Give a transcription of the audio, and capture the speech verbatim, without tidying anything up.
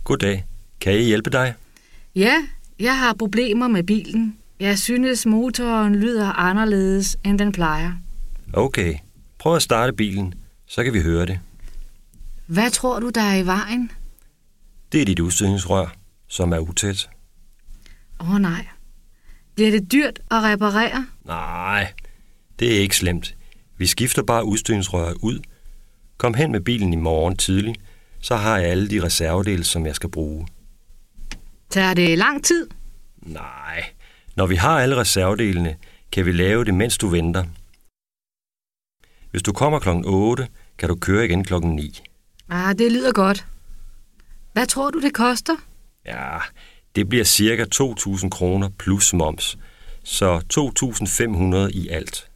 Goddag. Kan jeg hjælpe dig? Ja, jeg har problemer med bilen. Jeg synes, motoren lyder anderledes, end den plejer. Okay. Prøv at starte bilen, så kan vi høre det. Hvad tror du, der er i vejen? Det er dit udstødningsrør, som er utæt. Åh oh, nej. Bliver det dyrt at reparere? Nej, det er ikke slemt. Vi skifter bare udstødningsrøret ud. Kom hen med bilen i morgen tidlig, så har jeg alle de reservedele, som jeg skal bruge. Tager det lang tid? Nej, når vi har alle reservedelene, kan vi lave det, mens du venter. Hvis du kommer klokken otte, kan du køre igen klokken ni. Ah, det lyder godt. Hvad tror du, det koster? Ja, det bliver cirka to tusind kroner plus moms, så to tusind fem hundrede i alt.